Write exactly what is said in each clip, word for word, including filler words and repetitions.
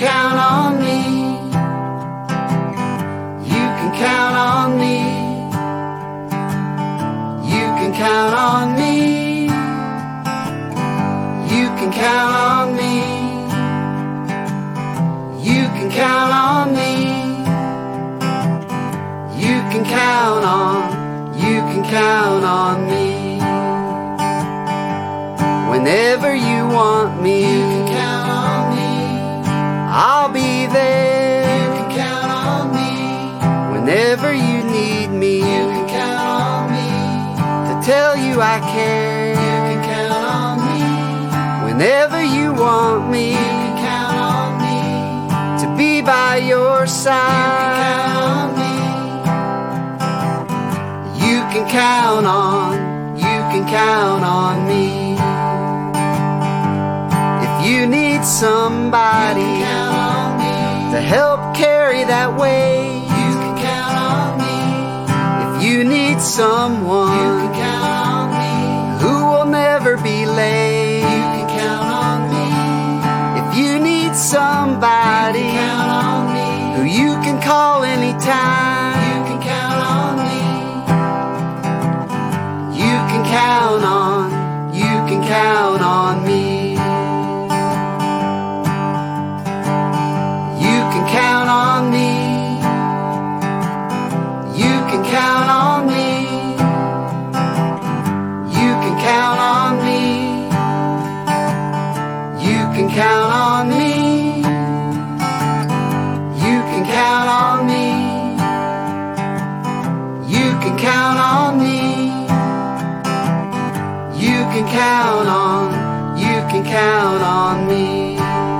count on me. You can count on me. You can count on me. You can count on me. You can count on me. You can count on, you can count on me. Whenever you want me, you can count on me. I'll be there. You can count on me. Whenever you need me, you can count on me. To tell you I care, you can count on me. Whenever you want me, you can count on me. To be by your side, you can count on me. You can count on, you can count on me. If you need somebody, you can count on me. To help carry that weight, you can count on me. If you need someone, you can count on me. Who will never be late, you can count on me. If you need somebody, you can count on me. Who you can call anytime, you can count on me. You can count on, you can count on me. You can count on me. You can count on me. You can count on me. You can count on me. You can count on me. You can count on me. You can count on, you can count on me.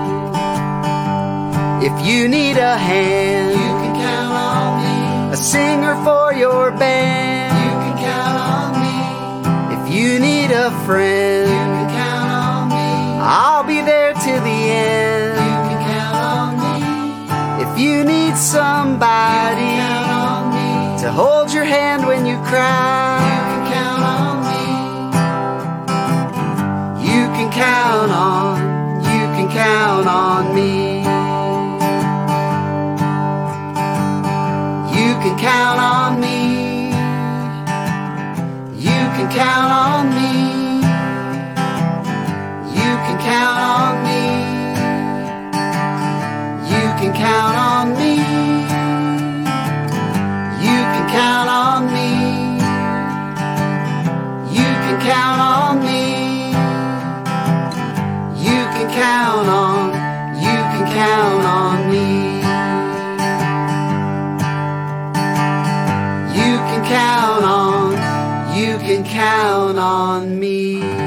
If you need a hand, you can count on me. A singer for your band, you can count on me. If you need a friend, you can count on me. I'll be there till the end. You can count on me. If you need somebody, you can count on me. To hold your hand when you cry, you can count on me. You can count on, you can count on me. You can count on me. You can count on me. You can count on me. You can count on me. You can count on me. You can count on me. You can count on, you can count on me. You can count on, you can count on me.